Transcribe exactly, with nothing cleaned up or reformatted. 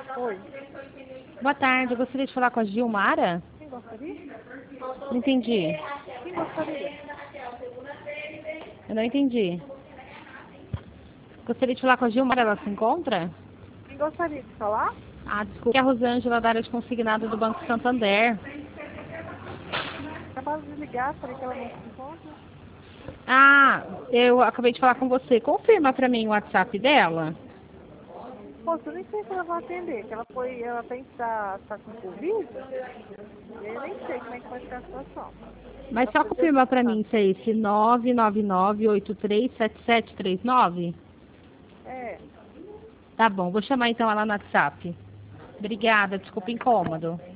Oi. Boa tarde, eu gostaria de falar com a Gilmara. Quem gostaria? Não entendi. Quem gostaria? Eu não entendi. Gostaria de falar com a Gilmara, ela se encontra? Quem gostaria de falar? Ah, desculpa. É a Rosângela da área de consignado do Banco Santander. Acabava de ligar, falei que ela não se encontra. Ah, eu acabei de falar com você. Confirma pra mim o WhatsApp dela. Moça, eu nem sei se ela vai atender, que ela foi, ela tem que estar tá com Covid. Eu nem sei como é que vai ficar a situação. Mas Ela só foi confirma pra denunciada. mim se é esse nove nove nove oito três sete sete três nove. É. Tá bom, vou chamar então ela no WhatsApp. Obrigada, desculpa o incômodo.